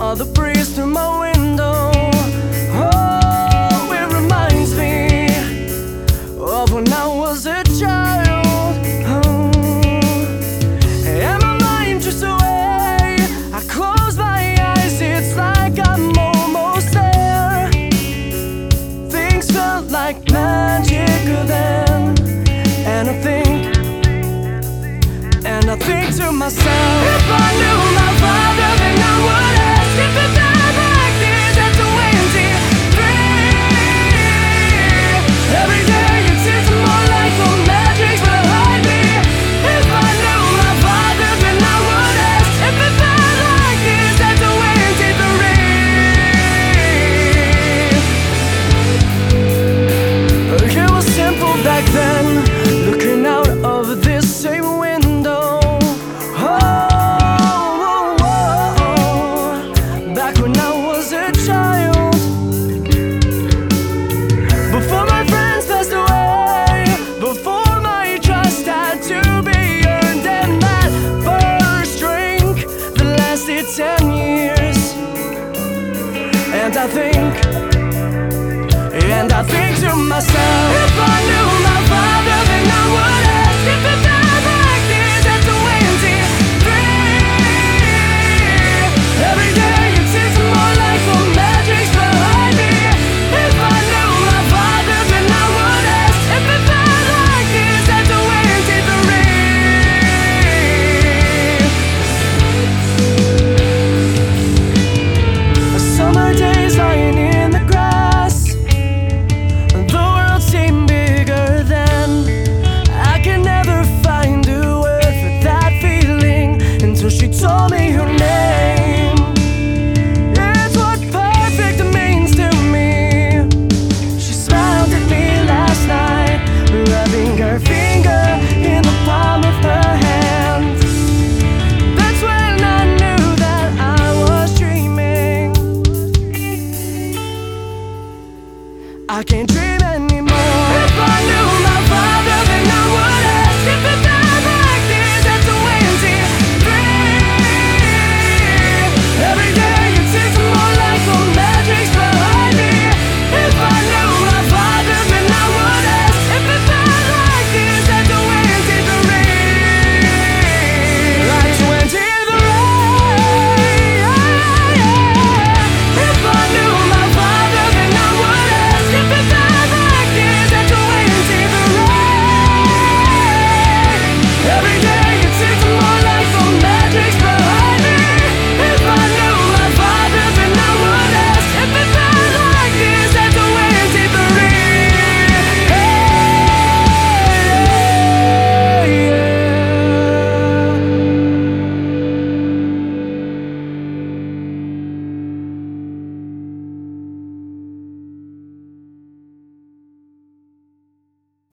All the breeze through my window, oh, it reminds me of when I was a child. Oh, and my mind drifts away. I close my eyes, it's like I'm almost there. Things felt like magic then, and I think to myself, if I knew my father, then I would ask if it died like this at 23. Every day it seems more like the magic's behind me. If I knew my father, then I would ask if it died like this at 23. It was simple back then, looking out of this same window. When I was a child, before my friends passed away, before my trust had to be earned, and that first drink that lasted 10 years. And I think to myself, if I knew